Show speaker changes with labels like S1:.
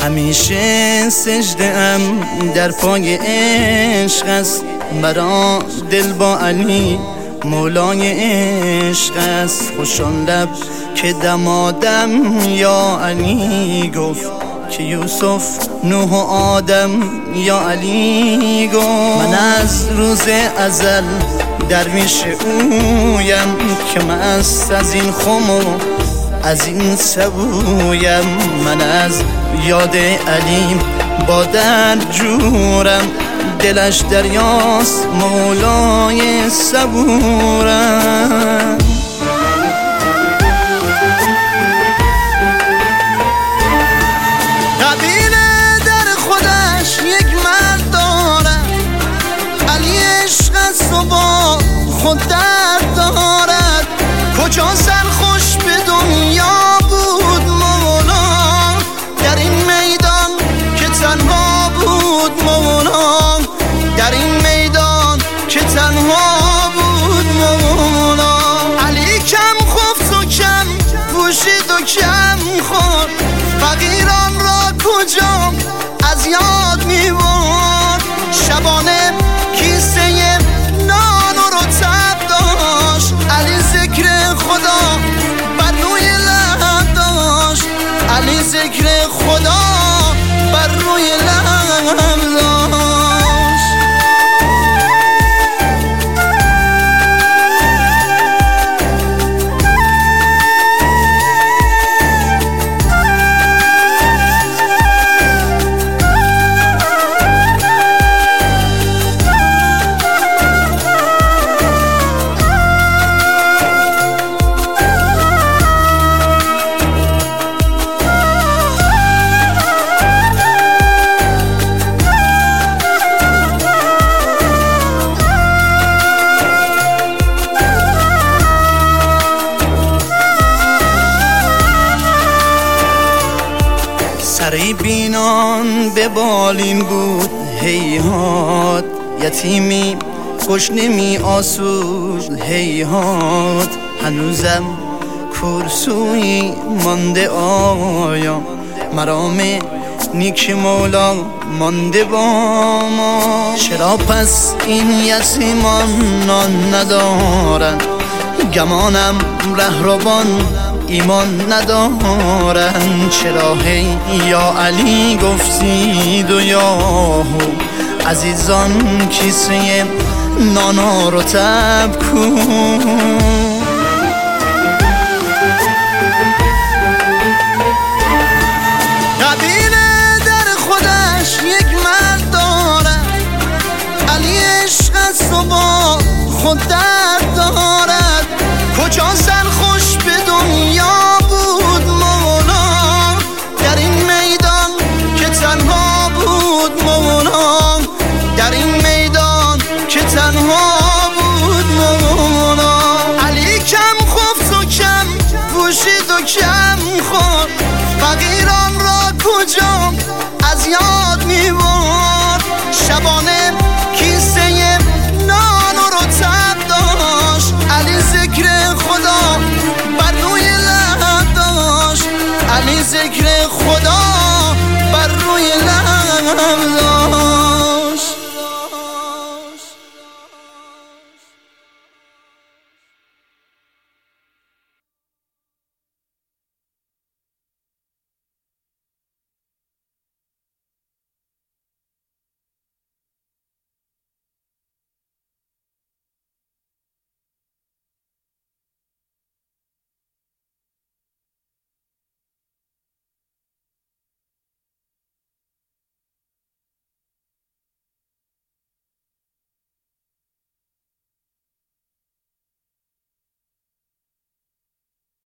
S1: همیشه سجده ام در پای عشق است، مرا دل با علی مولای عشق است. خوشان لب که دمادم یا علی گفت که یوسف نوح و آدم یا علی گفت. من از روز ازل درویش اویم که مست از این خم و از این سبویم. من از یاد علی با درد جورم، دلش دریاست مولای صبورم. قبیله در خودش یک مرد دارد، علی عشق است و با خود درد دارد. کجا سرخوش به دنیا بود مولا، در این میدان که تنها بود مولا، در این میدان که تنها بود مولا. علی کم خفت و کم پوشید و کم خورد، فقیران را کجا از یاد میبرد. شبانه کیسه نان و رطب داشت، علی ذکر خدا بر روی لب داشت، علی ذکر خدا بر روی لب داشت. سری بینان به بالین بود هیهات، یتیمی گشنه می آسود هیهات. هنوزم کورسوی مانده آیا، مرام نیک مولا مانده با ما. چرا پس این یتیمان نان ندارند، گمانم رهروان ایمان ندارن. چرا هی یا علی گفتید و یا عزیزان کیسه نانا رو تب کن. قبیله در خودش یک مرد دارد، علی عشق است و با خود درد دارد. کجا سرخوش به دنیا بود مولا، در این میدان که تنها بود مولا، در این میدان که تنها بود مولا. علی کم خفت و کم پوشید و کم خورد، فقیران را کجا از یاد میبرد. شبانه کیسه نان و رطب داشت، علی ذکر خدا بر روی لب داشت، علی ذکر خدا بر روی لب داشت.